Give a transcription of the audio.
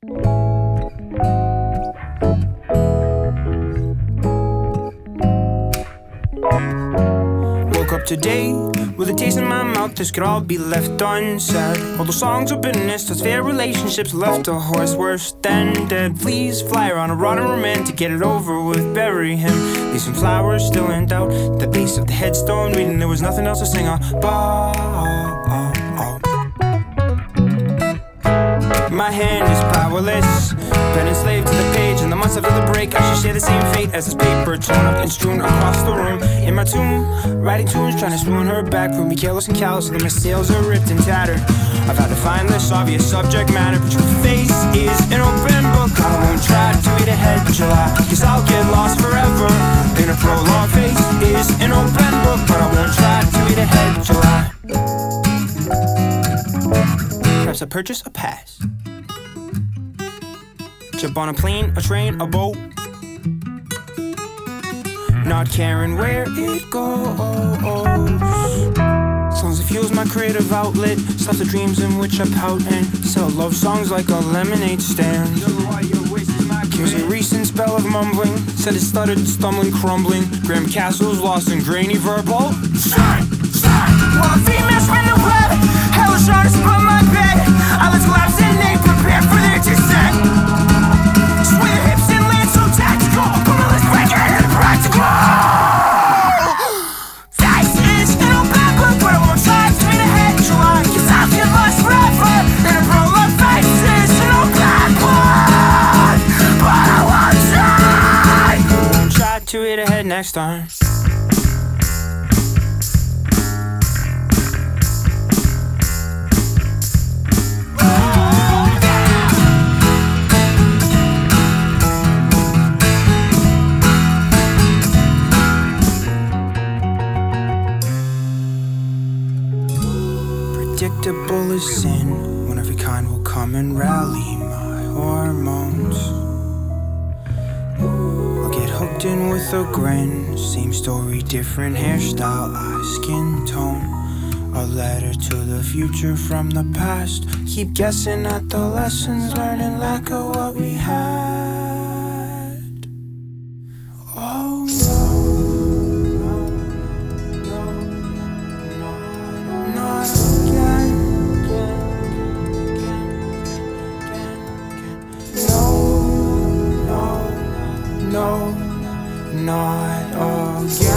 Woke up today with a taste in my mouth. This could all be left unsaid. All the songs of bitterness, those fair relationships left a horse worse than dead. Please fly around a rotten romantic, get it over with, bury him. Leave some flowers still in doubt. The base of the headstone reading there was nothing else to sing about. My hand is powerless, been enslaved to the page. In the months after the break, I should share the same fate as this paper torn up and strewn across the room. In my tomb, writing tunes, trying to swoon her back. Prove me careless and callous, so that my sails are ripped and tattered. I've had to find this obvious subject matter, but your face is an open book. I won't try to read ahead, but you'll lie, 'cause I'll get lost forever in a prologue. Face is an open book, but I won't try to read ahead, but you'll lie. Perhaps I purchase a pass, jump on a plane, a train, a boat, not caring where it goes. As long as it fuels my creative outlet, stops the dreams in which I pout and sell love songs like a lemonade stand. Here's a recent spell of mumbling, said it stuttered, stumbling, crumbling. Graham Castle's lost in grainy verbal. Shine, shine. While the females spin the web, hell is trying to split my bed. Eyelids collapse and they prepare for their descent. Sway your hips and land so tactical. Come on, let's break it and practical. This is an open book, but I won't try to read ahead, July, 'cause I'll get lost forever in a prologue. Face is an open book, but I won't try to read ahead next time. Predictable as sin, when every kind will come and rally my hormones. I'll get hooked in with a grin, same story, different hairstyle, eye, skin tone. A letter to the future from the past. Keep guessing at the lessons learned in lack of what we had. Oh no. No, not again.